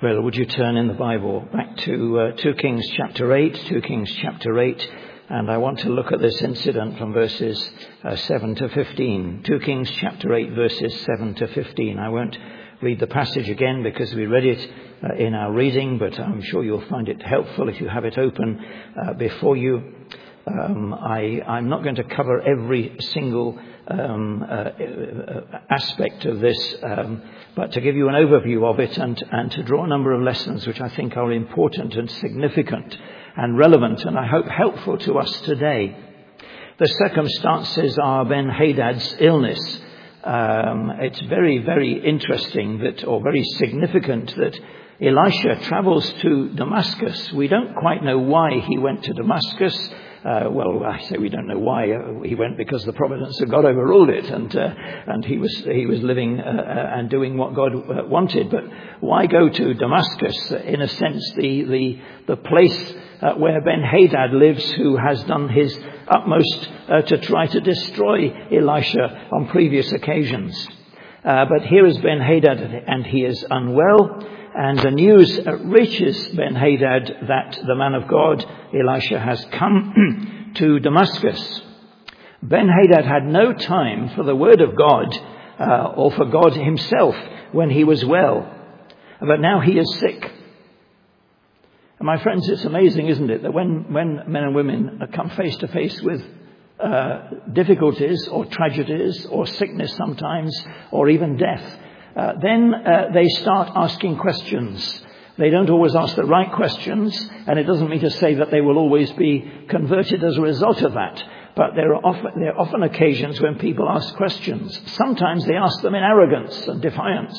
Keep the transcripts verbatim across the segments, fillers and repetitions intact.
Well, would you turn in the Bible back to uh, two Kings chapter eight, two Kings chapter eight, and I want to look at this incident from verses uh, seven to fifteen. two Kings chapter eight, verses seven to fifteen. I won't read the passage again because we read it uh, in our reading, but I'm sure you'll find it helpful if you have it open uh, before you. Um, I, I'm not going to cover every single um, uh, aspect of this, um, but to give you an overview of it and, and to draw a number of lessons which I think are important and significant and relevant and I hope helpful to us today. The circumstances are Ben-Hadad's illness. Um, it's very, very interesting that, or very significant that Elisha travels to Damascus. We don't quite know why he went to Damascus. Uh, well, I say we don't know why uh, he went, because the providence of God overruled it, and uh, and he was he was living uh, uh, and doing what God uh, wanted. But why go to Damascus? In a sense, the the the place uh, where Ben-Hadad lives, who has done his utmost uh, to try to destroy Elisha on previous occasions. Uh, but here is Ben-Hadad, and he is unwell. And the news reaches Ben-Hadad that the man of God, Elisha, has come to Damascus. Ben-Hadad had no time for the word of God uh, or for God himself when he was well. But now he is sick. And my friends, it's amazing, isn't it, that when, when men and women come face to face with uh, difficulties or tragedies or sickness sometimes or even death, Uh, then uh, they start asking questions. They don't always ask the right questions, and it doesn't mean to say that they will always be converted as a result of that. But there are often, there are often occasions when people ask questions. Sometimes they ask them in arrogance and defiance.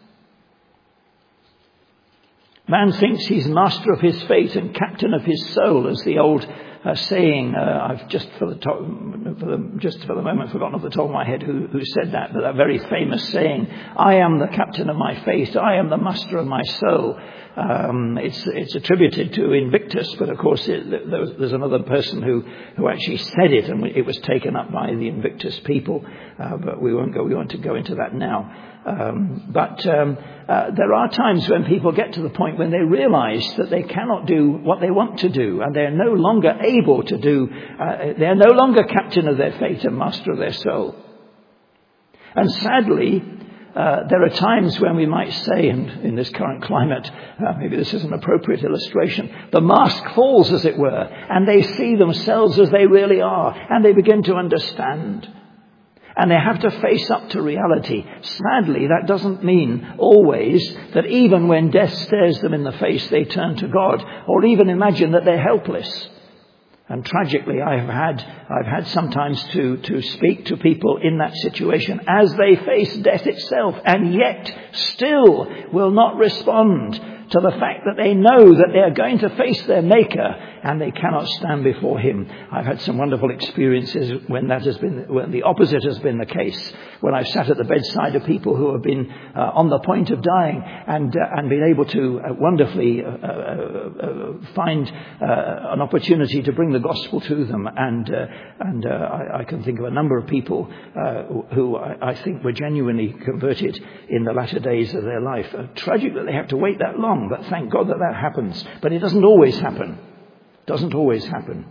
Man thinks he's master of his fate and captain of his soul, as the old uh, saying. Uh, I've just for the, top, for the just for the moment forgotten off the top of my head who, who said that, but that very famous saying, "I am the captain of my fate. I am the master of my soul." Um, it's it's attributed to Invictus, but of course it, there's, there's another person who, who actually said it, and it was taken up by the Invictus people. Uh, but we won't go. We want to go into that now. Um, but um, uh, there are times when people get to the point when they realize that they cannot do what they want to do, and they're no longer able to do, uh, they're no longer captain of their fate and master of their soul. And sadly, uh, there are times when we might say, and in this current climate, uh, maybe this is an appropriate illustration, the mask falls, as it were, and they see themselves as they really are, and they begin to understand. And they have to face up to reality. Sadly, that doesn't mean always that even when death stares them in the face, they turn to God, or even imagine that they're helpless. And tragically, I've had I've had sometimes to, to speak to people in that situation as they face death itself, and yet still will not respond to the fact that they know that they are going to face their Maker and they cannot stand before him. I've had some wonderful experiences when that has been, when the opposite has been the case. When I've sat at the bedside of people who have been uh, on the point of dying and uh, and been able to uh, wonderfully uh, uh, uh, find uh, an opportunity to bring the gospel to them. And uh, and uh, I, I can think of a number of people uh, who I, I think were genuinely converted in the latter days of their life. Uh, tragic that they have to wait that long. But thank God that that happens. But it doesn't always happen. Doesn't always happen.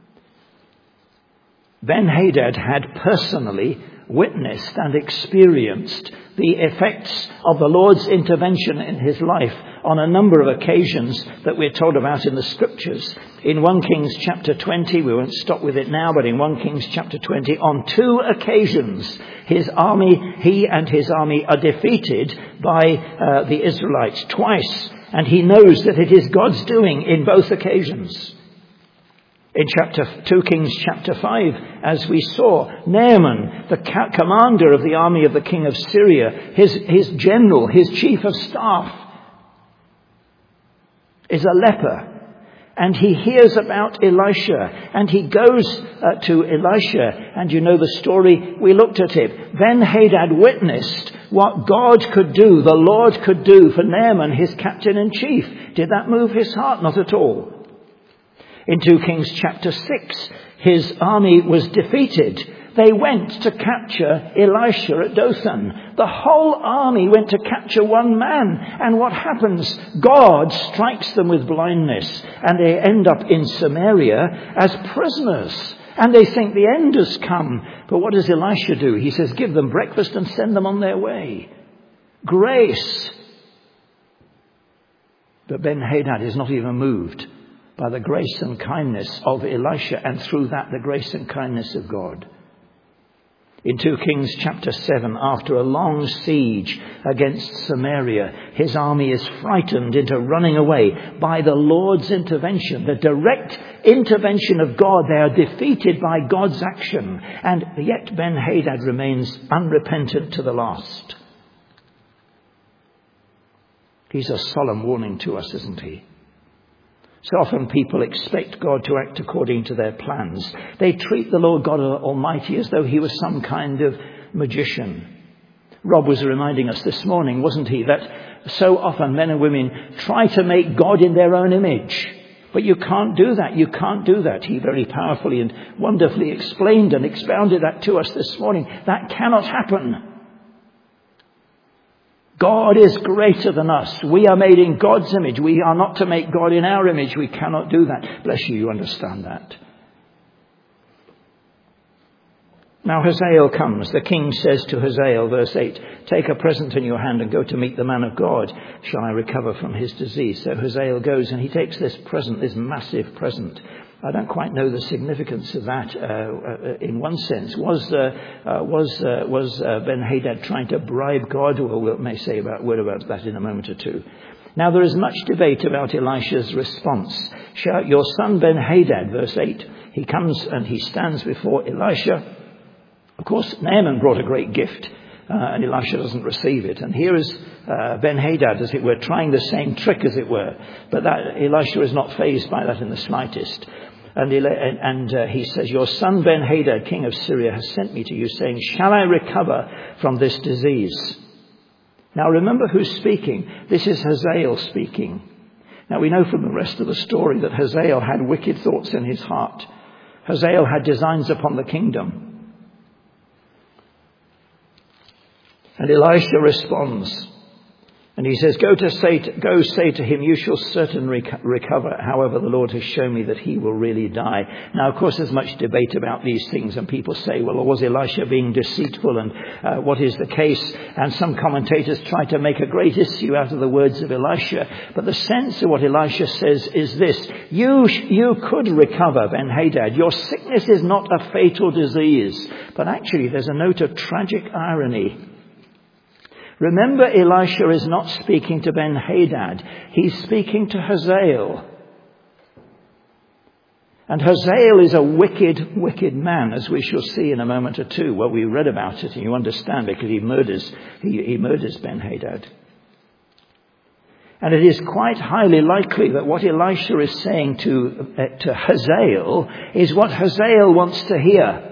Ben-Hadad had personally witnessed and experienced the effects of the Lord's intervention in his life on a number of occasions that we're told about in the scriptures. In First Kings chapter twenty, we won't stop with it now, but in First Kings chapter twenty, on two occasions, his army, he and his army are defeated by uh, the Israelites twice. And he knows that it is God's doing in both occasions. In chapter two Kings chapter five, as we saw, Naaman, the ca- commander of the army of the king of Syria, his, his general, his chief of staff, is a leper. And he hears about Elisha, and he goes uh, to Elisha, and you know the story, we looked at it. Ben-Hadad witnessed what God could do, the Lord could do for Naaman, his captain-in-chief. Did that move his heart? Not at all. In two Kings chapter six, his army was defeated They went to capture Elisha at Dothan. The whole army went to capture one man. And what happens? God strikes them with blindness, and they end up in Samaria as prisoners. And they think the end has come. But what does Elisha do? He says, give them breakfast and send them on their way. Grace. But Ben-Hadad is not even moved by the grace and kindness of Elisha, and through that the grace and kindness of God. In Second Kings chapter seven, after a long siege against Samaria, his army is frightened into running away by the Lord's intervention, the direct intervention of God. They are defeated by God's action, and yet Ben-Hadad remains unrepentant to the last. He's a solemn warning to us, isn't he? So often people expect God to act according to their plans. They treat the Lord God Almighty as though he was some kind of magician. Rob was reminding us this morning, wasn't he, that so often men and women try to make God in their own image. But you can't do that. You can't do that. He very powerfully and wonderfully explained and expounded that to us this morning. That cannot happen. God is greater than us. We are made in God's image. We are not to make God in our image. We cannot do that. Bless you, you understand that. Now Hazael comes. The king says to Hazael, verse eight, take a present in your hand and go to meet the man of God. Shall I recover from his disease? So Hazael goes and he takes this present, this massive present. I don't quite know the significance of that. Uh, uh, in one sense, was uh, uh, was uh, was uh, Ben-Hadad trying to bribe God? Well, we may say about word about that in a moment or two. Now there is much debate about Elisha's response. Shout, your son Ben-Hadad, verse eight. He comes and he stands before Elisha. Of course, Naaman brought a great gift, uh, and Elisha doesn't receive it. And here is uh, Ben-Hadad, as it were, trying the same trick, as it were. But that Elisha is not fazed by that in the slightest. And, and uh, he says, your son Ben-Hadad, king of Syria, has sent me to you, saying, shall I recover from this disease? Now remember who's speaking. This is Hazael speaking. Now we know from the rest of the story that Hazael had wicked thoughts in his heart. Hazael had designs upon the kingdom. And Elisha responds. And he says, go to say to, go say to him, you shall certainly rec- recover. However, the Lord has shown me that he will really die. Now, of course, there's much debate about these things. And people say, well, was Elisha being deceitful? And uh, what is the case? And some commentators try to make a great issue out of the words of Elisha. But the sense of what Elisha says is this. You, you could recover, Ben-Hadad. Your sickness is not a fatal disease. But actually, there's a note of tragic irony. Remember, Elisha is not speaking to Ben-Hadad. He's speaking to Hazael. And Hazael is a wicked, wicked man, as we shall see in a moment or two. Well, we read about it, and you understand, because he murders, he, he murders Ben-Hadad. And it is quite highly likely that what Elisha is saying to, uh, to Hazael is what Hazael wants to hear.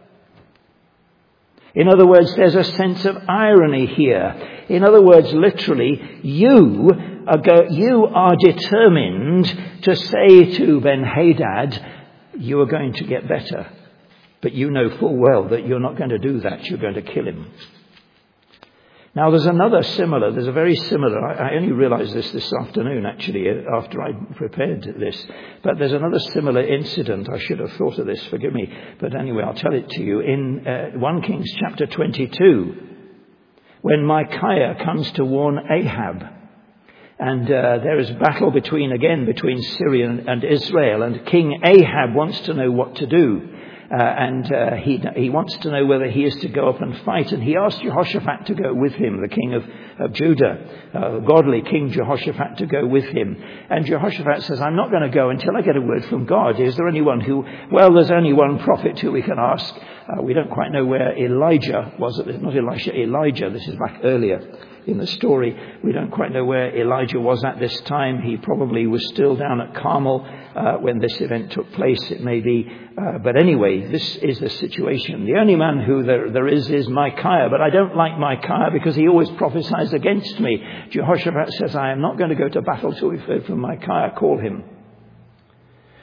In other words, there's a sense of irony here. In other words, literally, you are, go- you are determined to say to Ben-Hadad, you are going to get better. But you know full well that you're not going to do that. You're going to kill him. Now, there's another similar, there's a very similar, I, I only realized this this afternoon, actually, after I prepared this. But there's another similar incident. I should have thought of this, forgive me. But anyway, I'll tell it to you. In uh, First Kings chapter twenty-two, when Micaiah comes to warn Ahab, and uh, there is battle between, again, between Syria and, and Israel, and King Ahab wants to know what to do. Uh, and uh, he he wants to know whether he is to go up and fight. And he asked Jehoshaphat to go with him, the king of, of Judah, uh, godly King Jehoshaphat, to go with him. And Jehoshaphat says, I'm not going to go until I get a word from God. Is there anyone who, well, there's only one prophet who we can ask. Uh, we don't quite know where Elijah was. Not Elisha, Elijah. This is back earlier in the story. We don't quite know where Elijah was at this time. He probably was still down at Carmel uh, when this event took place, it may be. Uh, but anyway, this is the situation. The only man who there, there is is Micaiah. But I don't like Micaiah because he always prophesies against me. Jehoshaphat says, I am not going to go to battle till we've heard from Micaiah. Call him.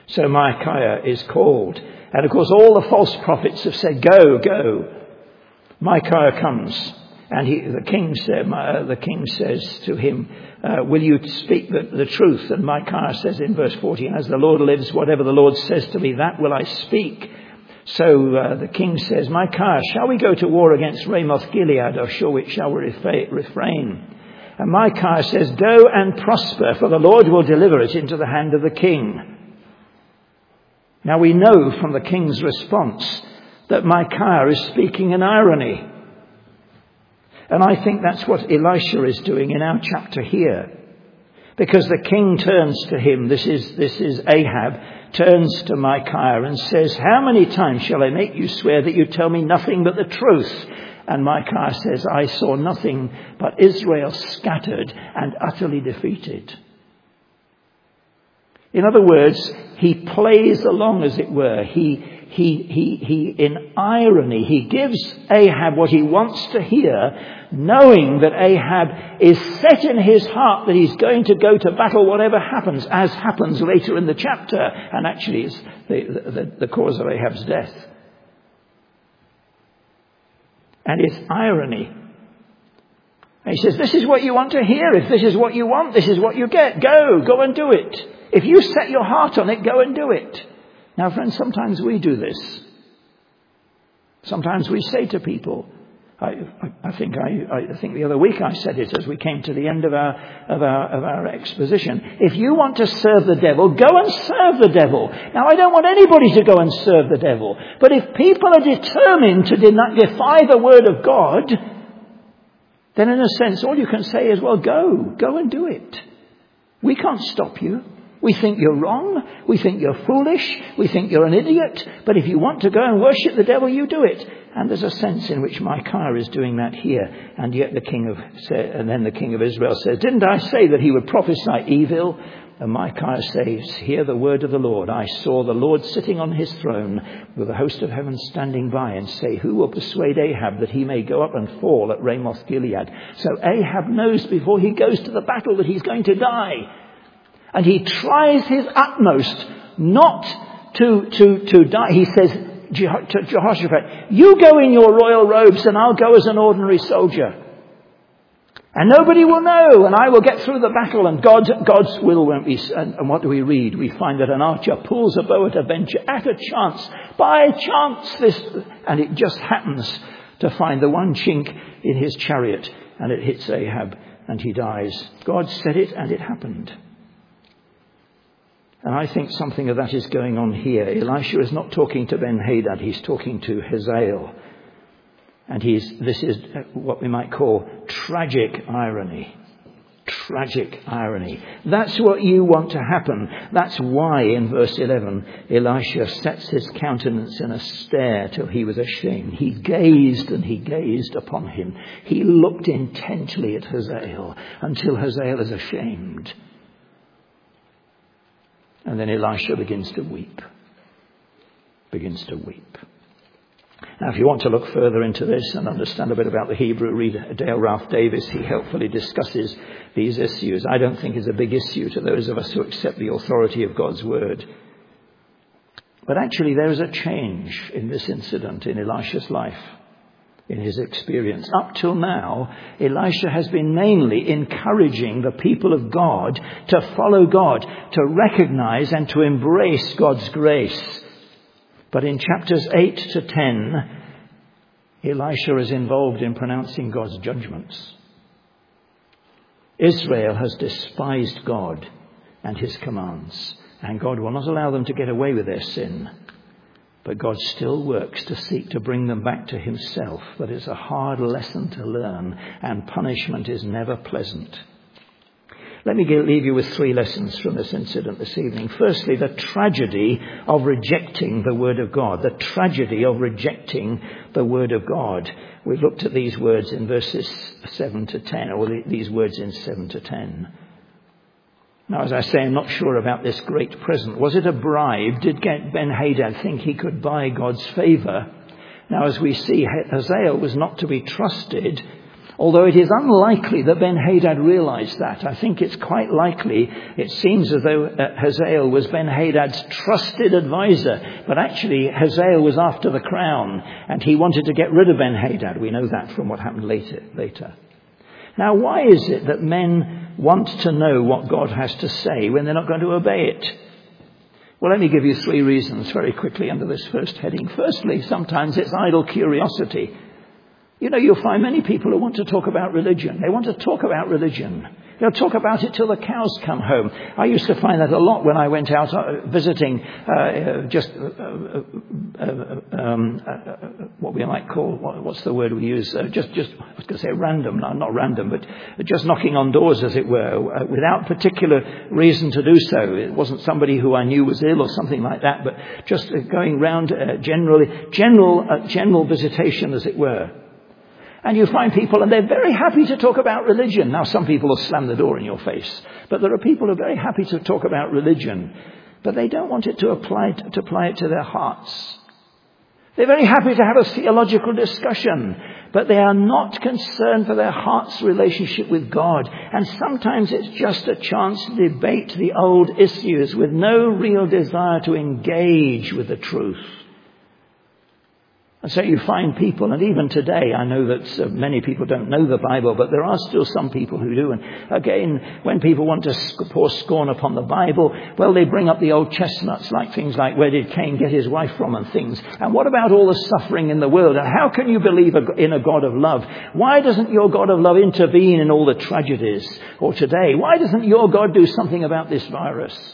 So Micaiah is called. And of course all the false prophets have said, go, go. Micaiah comes. And he, the king said, uh, the king says to him, uh, will you speak the, the truth? And Micaiah says in verse fourteen, as the Lord lives, whatever the Lord says to me, that will I speak. So uh, the king says, Micaiah, shall we go to war against Ramoth Gilead, or shall we, shall we refrain? And Micaiah says, go and prosper, for the Lord will deliver it into the hand of the king. Now we know from the king's response that Micaiah is speaking in irony. And I think that's what Elisha is doing in our chapter here. Because the king turns to him, this is, this is Ahab, turns to Micaiah and says, how many times shall I make you swear that you tell me nothing but the truth? And Micaiah says, I saw nothing but Israel scattered and utterly defeated. In other words, he plays along, as it were. He, he, he, he, in irony, he gives Ahab what he wants to hear, knowing that Ahab is set in his heart that he's going to go to battle whatever happens, as happens later in the chapter, and actually is the, the, the cause of Ahab's death. And it's irony. And he says, this is what you want to hear. If this is what you want, this is what you get. Go, go and do it. If you set your heart on it, go and do it. Now, friends, sometimes we do this. Sometimes we say to people, I, I, I think I, I think the other week I said it as we came to the end of our, of our of our exposition. If you want to serve the devil, go and serve the devil. Now, I don't want anybody to go and serve the devil. But if people are determined to deny, defy the word of God, then in a sense, all you can say is, well, go, go and do it. We can't stop you. We think you're wrong. We think you're foolish. We think you're an idiot. But if you want to go and worship the devil, you do it. And there's a sense in which Micaiah is doing that here. And yet the king of, and then the king of Israel says, didn't I say that he would prophesy evil? And Micaiah says, hear the word of the Lord. I saw the Lord sitting on his throne with a host of heaven standing by, and say, who will persuade Ahab that he may go up and fall at Ramoth Gilead? So Ahab knows before he goes to the battle that he's going to die. And he tries his utmost not to, to, to die. He says to Jehoshaphat, you go in your royal robes and I'll go as an ordinary soldier. And nobody will know, and I will get through the battle, and God's, God's will won't be. And, and what do we read? We find that an archer pulls a bow at a venture, at a chance, by chance, this, and it just happens to find the one chink in his chariot, and it hits Ahab, and he dies. God said it, and it happened. And I think something of that is going on here. Elisha is not talking to Ben-Hadad, he's talking to Hazael. And he's, this is what we might call tragic irony. Tragic irony. That's what you want to happen. That's why in verse eleven, Elisha sets his countenance in a stare till he was ashamed. He gazed and he gazed upon him. He looked intently at Hazael until Hazael is ashamed. And then Elisha begins to weep. Begins to weep. Now, if you want to look further into this and understand a bit about the Hebrew, read Dale Ralph Davis. He helpfully discusses these issues. I don't think it's a big issue to those of us who accept the authority of God's word. But actually, there is a change in this incident in Elisha's life, in his experience. Up till now, Elisha has been mainly encouraging the people of God to follow God, to recognize and to embrace God's grace. But in chapters eight to ten, Elisha is involved in pronouncing God's judgments. Israel has despised God and his commands, and God will not allow them to get away with their sin. But God still works to seek to bring them back to himself. But it's a hard lesson to learn, and punishment is never pleasant. Let me leave you with three lessons from this incident this evening. Firstly, the tragedy of rejecting the word of God. The tragedy of rejecting the word of God. We've looked at these words in verses seven to ten, or these words in seven to ten. Now, as I say, I'm not sure about this great present. Was it a bribe? Did Ben-Hadad think he could buy God's favour? Now, as we see, Hazael was not to be trusted Although it is unlikely that Ben-Hadad realized that. I think it's quite likely, it seems as though uh, Hazael was Ben-Hadad's trusted advisor, but actually Hazael was after the crown, and he wanted to get rid of Ben-Hadad. We know that from what happened later. later. Now, why is it that men want to know what God has to say when they're not going to obey it? Well, let me give you three reasons very quickly under this first heading. Firstly, sometimes it's idle curiosity. You know, you'll find many people who want to talk about religion. They want to talk about religion. They'll talk about it till the cows come home. I used to find that a lot when I went out uh, visiting uh, just uh, uh, uh, um, uh, what we might call, what, what's the word we use? Uh, just, just I was going to say random, no, not random, but just knocking on doors, as it were, uh, without particular reason to do so. It wasn't somebody who I knew was ill or something like that, but just uh, going round uh, generally, general, uh, general visitation, as it were. And you find people, and they're very happy to talk about religion. Now, some people will slam the door in your face, but there are people who are very happy to talk about religion, but they don't want it to apply to apply it to their hearts. They're very happy to have a theological discussion, but they are not concerned for their heart's relationship with God. And sometimes it's just a chance to debate the old issues with no real desire to engage with the truth. And so you find people, and even today, I know that uh, many people don't know the Bible, but there are still some people who do. And again, when people want to sc- pour scorn upon the Bible, well, they bring up the old chestnuts, like things like, where did Cain get his wife from, and things. And what about all the suffering in the world? And how can you believe a, in a God of love? Why doesn't your God of love intervene in all the tragedies? Or today, why doesn't your God do something about this virus?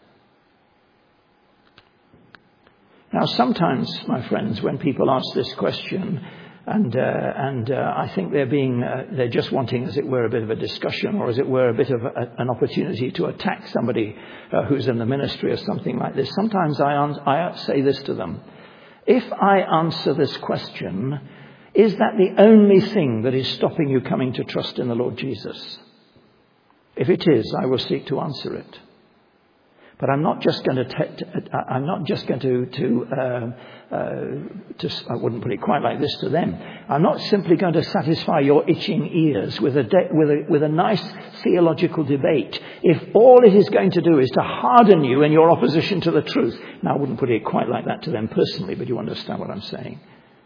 Now, sometimes, my friends, when people ask this question, and uh, and uh, I think they're being, uh, they're just wanting, as it were, a bit of a discussion, or as it were, a bit of a, an opportunity to attack somebody uh, who's in the ministry or something like this. Sometimes I, an- I say this to them: if I answer this question, is that the only thing that is stopping you coming to trust in the Lord Jesus? If it is, I will seek to answer it. But I'm not just going to. Te- I'm not just going to. To, uh, uh, to. I wouldn't put it quite like this to them. I'm not simply going to satisfy your itching ears with a de- with a with a nice theological debate. If all it is going to do is to harden you in your opposition to the truth. Now, I wouldn't put it quite like that to them personally, but you understand what I'm saying.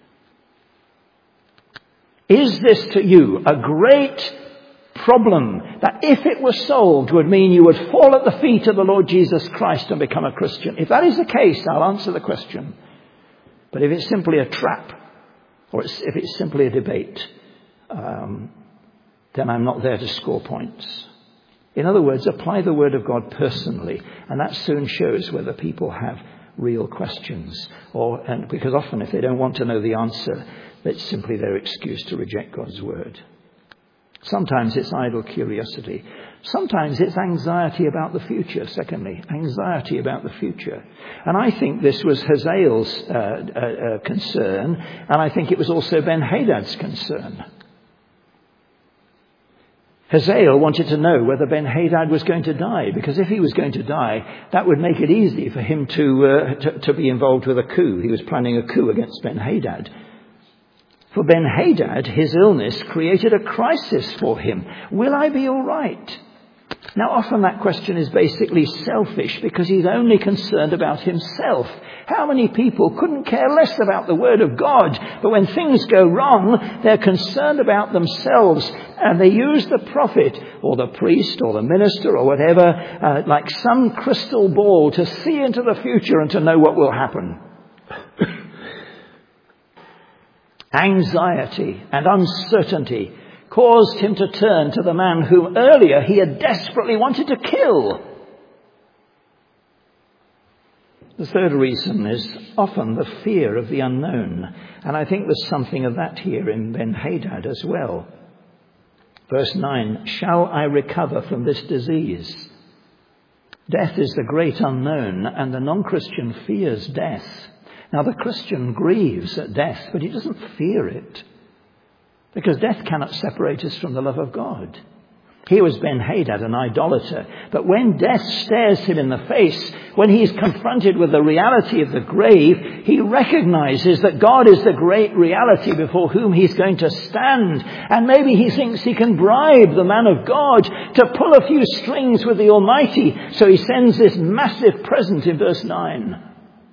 Is this to you a great problem that, if it were solved, would mean you would fall at the feet of the Lord Jesus Christ and become a Christian? If that is the case, I'll answer the question. But if it's simply a trap, or it's, if it's simply a debate, um, then I'm not there to score points. In other words, apply the Word of God personally, and that soon shows whether people have real questions, or and because often if they don't want to know the answer, it's simply their excuse to reject God's Word. Sometimes it's idle curiosity. Sometimes it's anxiety about the future. Secondly, anxiety about the future. And I think this was Hazael's uh, uh, uh, concern, and I think it was also Ben-Hadad's concern. Hazael wanted to know whether Ben-Hadad was going to die, because if he was going to die, that would make it easy for him to, uh, to, to be involved with a coup. He was planning a coup against Ben-Hadad. For Ben-Hadad, his illness created a crisis for him. Will I be all right? Now, often that question is basically selfish, because he's only concerned about himself. How many people couldn't care less about the Word of God, but when things go wrong, they're concerned about themselves, and they use the prophet or the priest or the minister or whatever uh, like some crystal ball to see into the future and to know what will happen. Anxiety and uncertainty caused him to turn to the man whom earlier he had desperately wanted to kill. The third reason is often the fear of the unknown. And I think there's something of that here in Ben-Hadad as well. Verse nine, shall I recover from this disease? Death is the great unknown, and the non-Christian fears death. Now, the Christian grieves at death, but he doesn't fear it, because death cannot separate us from the love of God. He was Ben-Hadad, an idolater. But when death stares him in the face, when he's confronted with the reality of the grave, he recognizes that God is the great reality before whom he's going to stand. And maybe he thinks he can bribe the man of God to pull a few strings with the Almighty. So he sends this massive present in verse nine.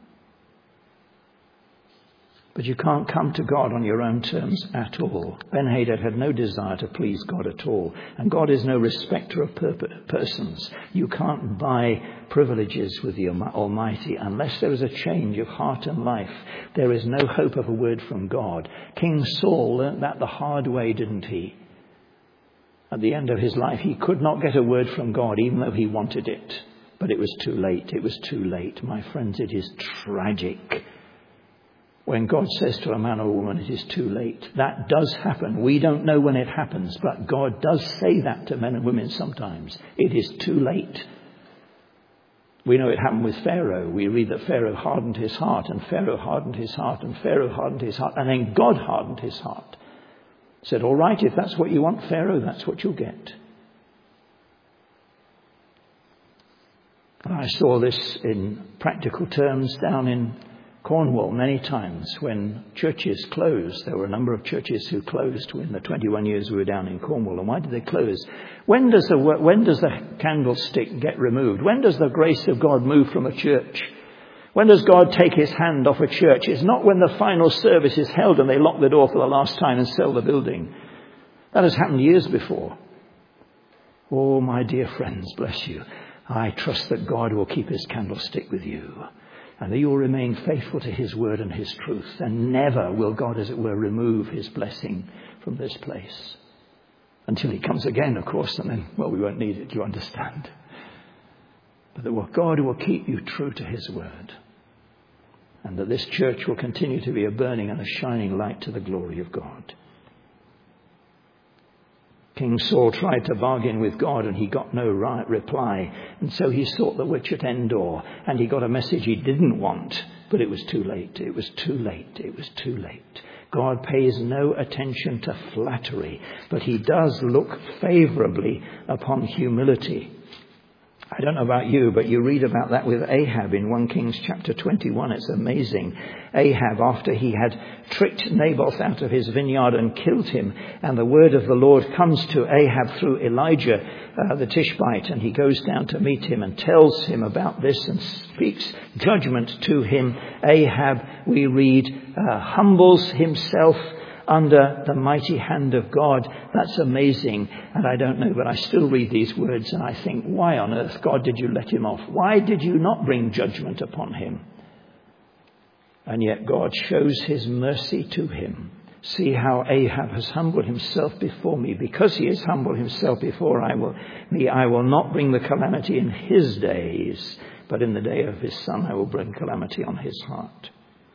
But you can't come to God on your own terms at all. Ben-Hadad had no desire to please God at all. And God is no respecter of persons. You can't buy privileges with the Almighty unless there is a change of heart and life. There is no hope of a word from God. King Saul learnt that the hard way, didn't he? At the end of his life, he could not get a word from God, even though he wanted it. But it was too late. It was too late. My friends, it is tragic when God says to a man or woman, it is too late. That does happen. We don't know when it happens, but God does say that to men and women sometimes. It is too late. We know it happened with Pharaoh. We read that Pharaoh hardened his heart, and Pharaoh hardened his heart, and Pharaoh hardened his heart, and then God hardened his heart. Said, all right, if that's what you want, Pharaoh, that's what you'll get. And I saw this in practical terms down in Cornwall many times when churches closed. There were a number of churches who closed in the twenty-one years we were down in Cornwall. And why did they close? When does the when does the candlestick get removed? When does the grace of God move from a church? When does God take his hand off a church? It's not when the final service is held and they lock the door for the last time and sell the building. That has happened years before. Oh, my dear friends, bless you. I trust that God will keep his candlestick with you, and that you will remain faithful to his word and his truth. And never will God, as it were, remove his blessing from this place. Until he comes again, of course, and then, well, we won't need it, you understand. But that God will keep you true to his word. And that this church will continue to be a burning and a shining light to the glory of God. King Saul tried to bargain with God and he got no right reply. And so he sought the witch at Endor and he got a message he didn't want. But it was too late. It was too late. It was too late. God pays no attention to flattery, but he does look favourably upon humility. I don't know about you, but you read about that with Ahab in First Kings chapter twenty-one. It's amazing. Ahab, after he had tricked Naboth out of his vineyard and killed him, and the word of the Lord comes to Ahab through Elijah uh, the Tishbite, and he goes down to meet him and tells him about this and speaks judgment to him. Ahab, we read, uh, humbles himself under the mighty hand of God. That's amazing. And I don't know, but I still read these words and I think, why on earth, God, did you let him off? Why did you not bring judgment upon him? And yet God shows his mercy to him. See how Ahab has humbled himself before me. Because he has humbled himself before I will, me, I will not bring the calamity in his days, but in the day of his son I will bring calamity on his heart.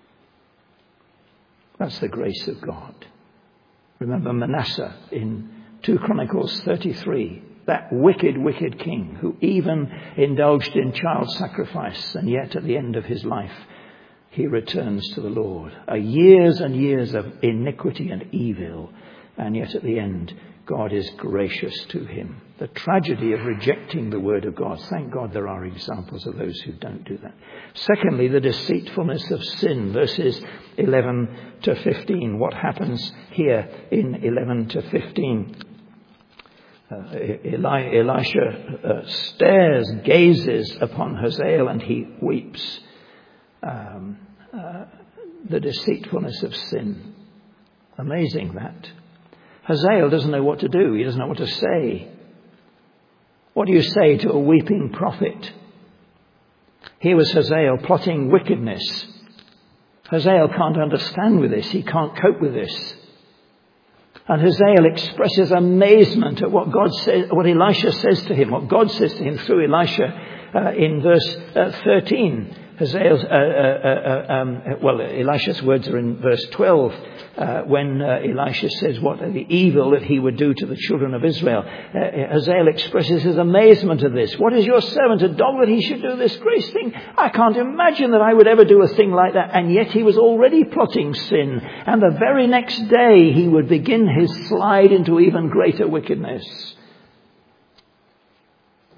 That's the grace of God. Remember Manasseh in Second Chronicles thirty-three, that wicked, wicked king who even indulged in child sacrifice, and yet at the end of his life he returns to the Lord. A years and years of iniquity and evil, and yet at the end God is gracious to him. The tragedy of rejecting the word of God. Thank God there are examples of those who don't do that. Secondly, the deceitfulness of sin, verses eleven to fifteen. What happens here in eleven to fifteen? Uh, Eli- Elisha uh, stares, gazes upon Hazael, and he weeps. Um, uh, the deceitfulness of sin. Amazing that. Hazael doesn't know what to do. He doesn't know what to say. What do you say to a weeping prophet? Here was Hazael plotting wickedness. Hazael can't understand with this. He can't cope with this. And Hazael expresses amazement at what God says, what Elisha says to him, what God says to him through Elisha uh, in verse uh, thirteen. Hazael's, uh, uh, uh, um, well, Elisha's words are in verse twelve, uh, when uh, Elisha says what the evil that he would do to the children of Israel. Uh, Hazael expresses his amazement at this. What is your servant, a dog, that he should do this great thing? I can't imagine that I would ever do a thing like that. And yet he was already plotting sin. And the very next day he would begin his slide into even greater wickedness.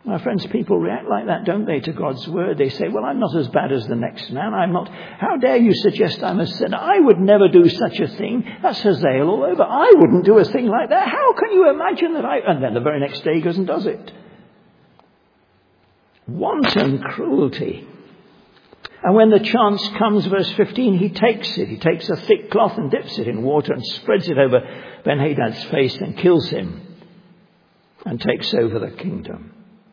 My friends, people react like that, don't they, to God's word? They say, well, I'm not as bad as the next man. I'm not. How dare you suggest I'm a sinner? I would never do such a thing. That's Hazael all over. I wouldn't do a thing like that. How can you imagine that I... And then the very next day he goes and does it. Wanton cruelty. And when the chance comes, verse fifteen, he takes it. He takes a thick cloth and dips it in water and spreads it over Ben-Hadad's face and kills him and takes over the kingdom.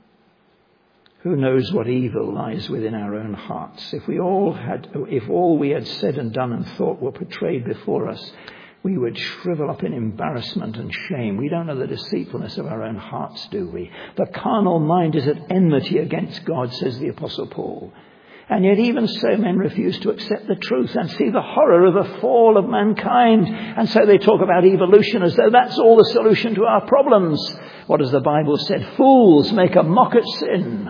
Who knows what evil lies within our own hearts? If we all had, if all we had said and done and thought were portrayed before us, we would shrivel up in embarrassment and shame. We don't know the deceitfulness of our own hearts, do we? The carnal mind is at enmity against God, says the Apostle Paul. And yet even so men refuse to accept the truth and see the horror of the fall of mankind. And so they talk about evolution as though that's all the solution to our problems. What has the Bible said? Fools make a mock at sin.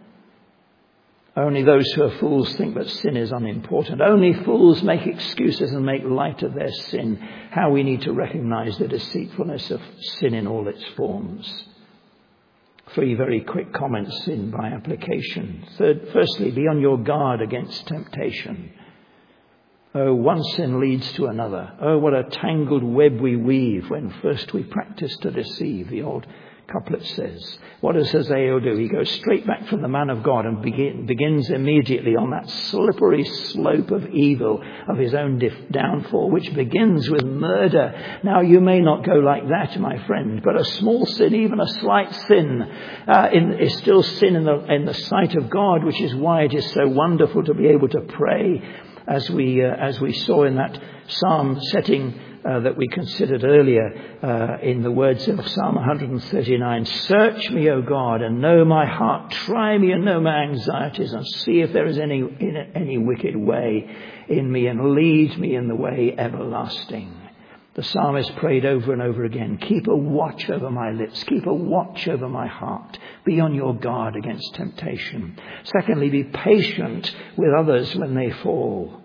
Only those who are fools think that sin is unimportant. Only fools make excuses and make light of their sin. How we need to recognize the deceitfulness of sin in all its forms. Three very quick comments, sin by application. Third, firstly, be on your guard against temptation. Oh, one sin leads to another. Oh, what a tangled web we weave when first we practice to deceive, the old couplet says. What does Hazael do? He goes straight back from the man of God and begin, begins immediately on that slippery slope of evil, of his own dif- downfall, which begins with murder. Now, you may not go like that, my friend, but a small sin, even a slight sin, uh, in, is still sin in the, in the sight of God, which is why it is so wonderful to be able to pray, as we, uh, as we saw in that psalm setting Uh, that we considered earlier uh, in the words of Psalm one thirty-nine. Search me, O God, and know my heart. Try me and know my anxieties, and see if there is any in any wicked way in me, and lead me in the way everlasting. The psalmist prayed over and over again, keep a watch over my lips, keep a watch over my heart. Be on your guard against temptation. Secondly, be patient with others when they fall.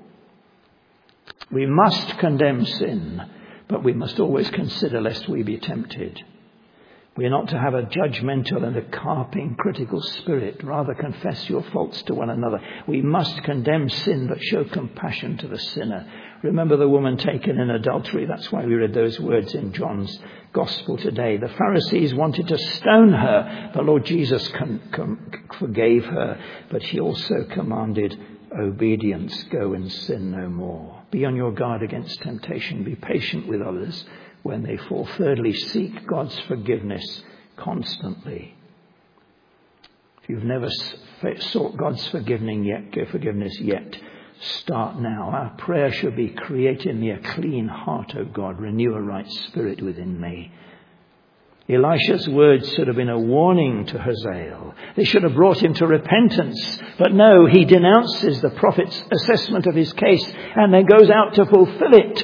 We must condemn sin, but we must always consider lest we be tempted. We are not to have a judgmental and a carping, critical spirit. Rather confess your faults to one another. We must condemn sin, but show compassion to the sinner. Remember the woman taken in adultery. That's why we read those words in John's Gospel today. The Pharisees wanted to stone her. The Lord Jesus com- com- forgave her, but he also commanded obedience. Go and sin no more. Be on your guard against temptation. Be patient with others when they fall. Thirdly, seek God's forgiveness constantly. If you've never sought God's forgiving yet, forgiveness yet, start now. Our prayer should be, create in me a clean heart, O God. Renew a right spirit within me. Elisha's words should have been a warning to Hazael. They should have brought him to repentance. But no, he denounces the prophet's assessment of his case and then goes out to fulfill it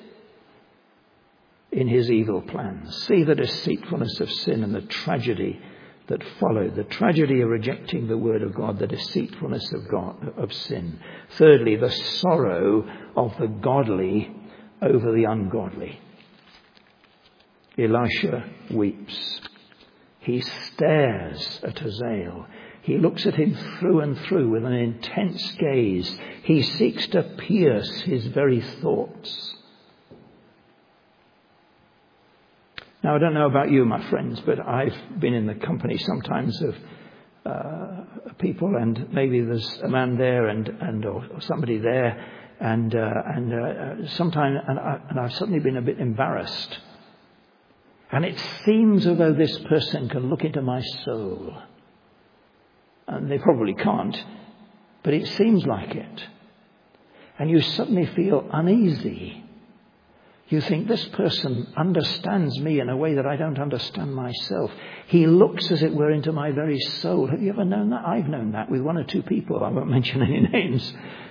in his evil plans. See the deceitfulness of sin and the tragedy that followed. The tragedy of rejecting the word of God, the deceitfulness of God, of sin. Thirdly, the sorrow of the godly over the ungodly. Elisha weeps. He stares at Hazael. He looks at him through and through with an intense gaze. He seeks to pierce his very thoughts. Now, I don't know about you, my friends, but I've been in the company sometimes of uh, people, and maybe there's a man there and, and or, or somebody there, and uh, and uh, sometimes, and, I, and I've suddenly been a bit embarrassed. And it seems as though this person can look into my soul. And they probably can't, but it seems like it. And you suddenly feel uneasy. You think, this person understands me in a way that I don't understand myself. He looks, as it were, into my very soul. Have you ever known that? I've known that with one or two people. I won't mention any names.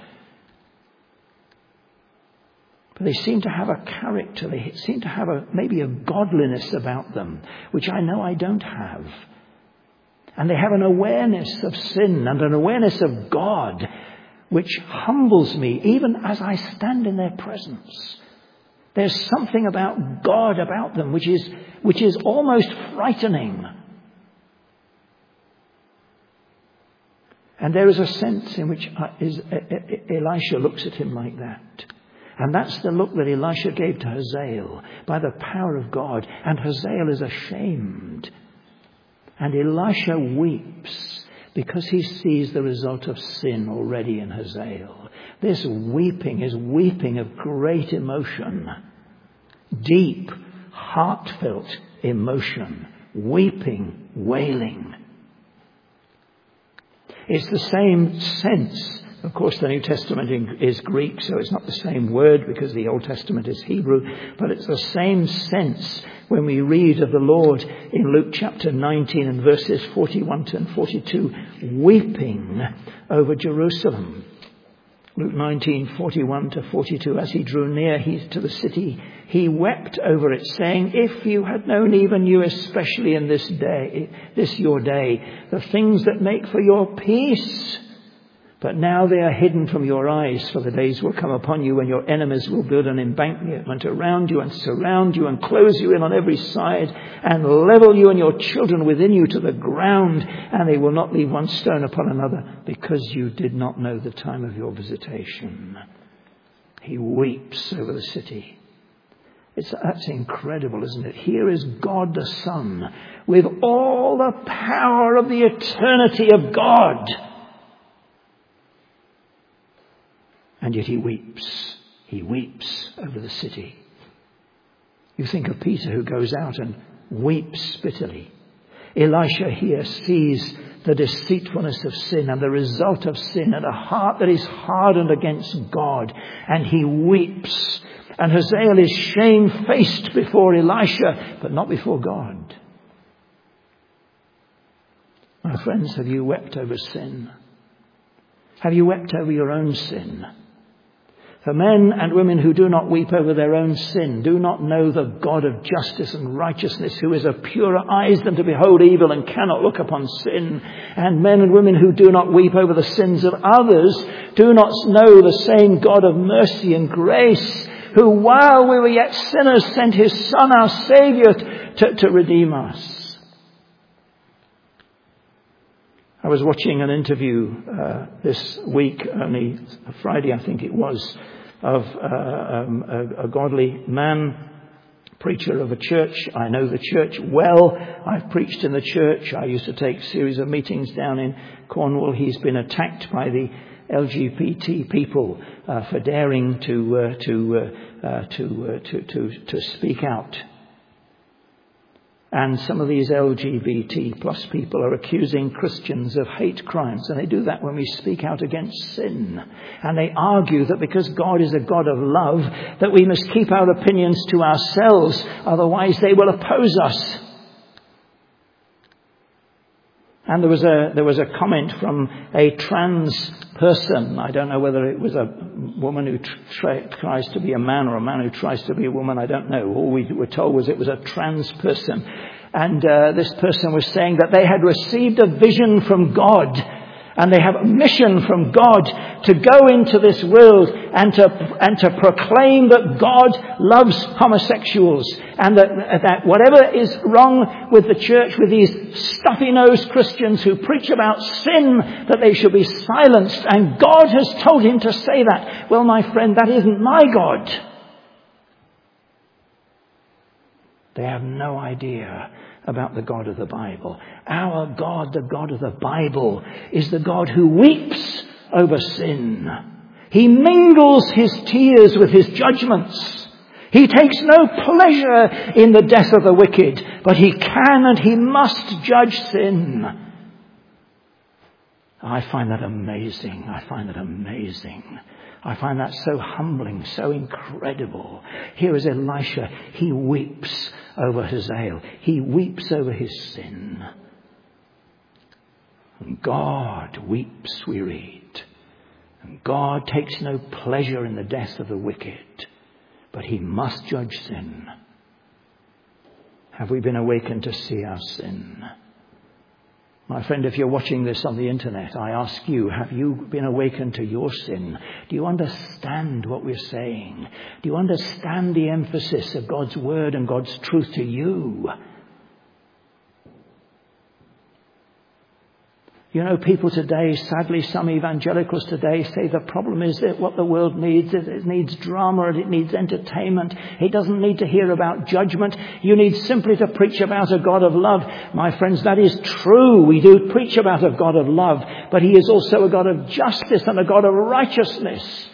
But they seem to have a character. They seem to have a maybe a godliness about them, which I know I don't have. And they have an awareness of sin and an awareness of God, which humbles me even as I stand in their presence. There's something about God about them which is which is almost frightening. And there is a sense in which Elisha looks at him like that. And that's the look that Elisha gave to Hazael by the power of God. And Hazael is ashamed. And Elisha weeps because he sees the result of sin already in Hazael. This weeping is weeping of great emotion. Deep, heartfelt emotion. Weeping, wailing. It's the same sense. Of course, the New Testament is Greek, so it's not the same word because the Old Testament is Hebrew. But it's the same sense when we read of the Lord in Luke chapter nineteen and verses forty-one and forty-two, weeping over Jerusalem. Luke nineteen, forty-one to forty-two, as he drew near he, to the city, he wept over it, saying, if you had known, even you especially in this day, this your day, the things that make for your peace, but now they are hidden from your eyes, for the days will come upon you when your enemies will build an embankment around you and surround you and close you in on every side and level you and your children within you to the ground, and they will not leave one stone upon another, because you did not know the time of your visitation. He weeps over the city. It's, that's incredible, isn't it? Here is God the Son with all the power of the eternity of God. And yet he weeps. He weeps over the city. You think of Peter, who goes out and weeps bitterly. Elisha here sees the deceitfulness of sin and the result of sin and a heart that is hardened against God. And he weeps. And Hazael is shamefaced before Elisha, but not before God. My friends, have you wept over sin? Have you wept over your own sin? For men and women who do not weep over their own sin do not know the God of justice and righteousness, who is of purer eyes than to behold evil and cannot look upon sin. And men and women who do not weep over the sins of others do not know the same God of mercy and grace, who while we were yet sinners sent his Son, our Saviour, to, to redeem us. I was watching an interview uh, this week, only Friday I think it was, of uh, um, a, a godly man, preacher of a church. I know the church well. I've preached in the church. I used to take a series of meetings down in Cornwall. He's been attacked by the L G B T people uh, for daring to uh, to, uh, uh, to, uh, to to to speak out. And some of these L G B T plus people are accusing Christians of hate crimes. And they do that when we speak out against sin. And they argue that because God is a God of love, that we must keep our opinions to ourselves. Otherwise they will oppose us. And there was a there was a comment from a trans person. I don't know whether it was a woman who tra- tries to be a man or a man who tries to be a woman. I don't know. All we were told was it was a trans person. And uh, this person was saying that they had received a vision from God. And they have a mission from God to go into this world and to and to proclaim that God loves homosexuals, and that, that whatever is wrong with the church, with these stuffy-nosed Christians who preach about sin, that they should be silenced. And God has told him to say that. Well, my friend, that isn't my God. They have no idea about the God of the Bible. Our God, the God of the Bible, is the God who weeps over sin. He mingles his tears with his judgments. He takes no pleasure in the death of the wicked, but he can and he must judge sin. I find that amazing. I find that amazing. I find that so humbling, so incredible. Here is Elisha. He weeps over Hazael. He weeps over his sin. And God weeps, we read. And God takes no pleasure in the death of the wicked, but he must judge sin. Have we been awakened to see our sin? My friend, if you're watching this on the internet, I ask you, have you been awakened to your sin? Do you understand what we're saying? Do you understand the emphasis of God's word and God's truth to you? You know, people today, sadly, some evangelicals today say the problem is that what the world needs is it needs drama and it needs entertainment. It doesn't need to hear about judgment. You need simply to preach about a God of love. My friends, that is true. We do preach about a God of love, but he is also a God of justice and a God of righteousness.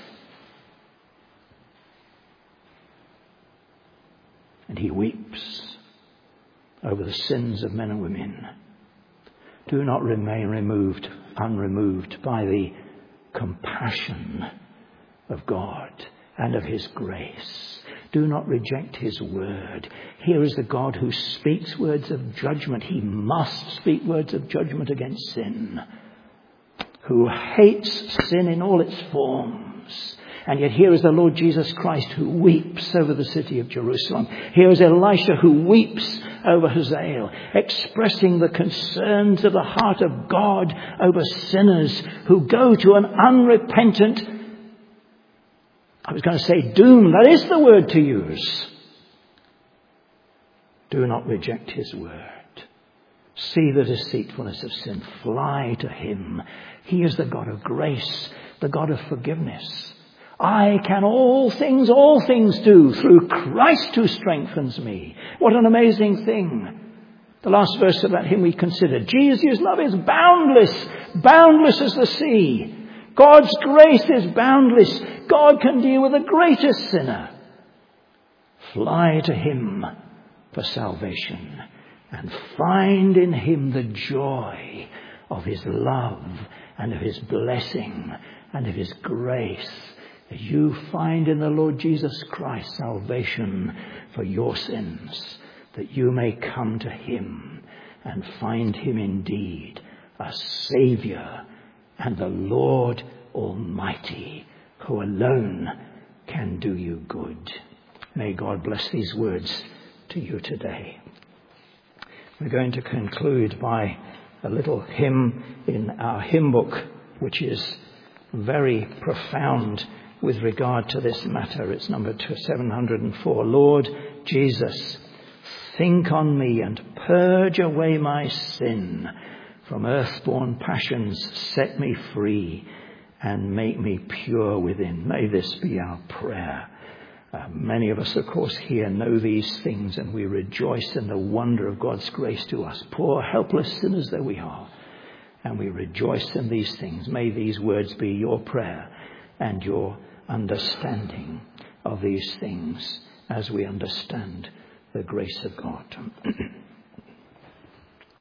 And he weeps over the sins of men and women. Do not remain removed, unremoved by the compassion of God and of his grace. Do not reject his word. Here is the God who speaks words of judgment. He must speak words of judgment against sin. Who hates sin in all its forms. And yet here is the Lord Jesus Christ who weeps over the city of Jerusalem. Here is Elisha who weeps over Hazael, expressing the concerns of the heart of God over sinners who go to an unrepentant, I was going to say doom, that is the word to use. Do not reject his word. See the deceitfulness of sin. Fly to him. He is the God of grace, the God of forgiveness. I can all things, all things do through Christ who strengthens me. What an amazing thing. The last verse of that hymn we considered. Jesus' love is boundless, boundless as the sea. God's grace is boundless. God can deal with the greatest sinner. Fly to him for salvation and find in him the joy of his love and of his blessing and of his grace. You find in the Lord Jesus Christ salvation for your sins, that you may come to him and find him indeed a Saviour and the Lord Almighty, who alone can do you good. May God bless these words to you today. We're going to conclude by a little hymn in our hymn book, which is very profound with regard to this matter. It's number seven hundred four. Lord Jesus, think on me and purge away my sin. From earthborn passions set me free and make me pure within. May this be our prayer. Uh, many of us, of course, here know these things, and we rejoice in the wonder of God's grace to us, poor, helpless sinners that we are. And we rejoice in these things. May these words be your prayer and your understanding of these things as we understand the grace of God.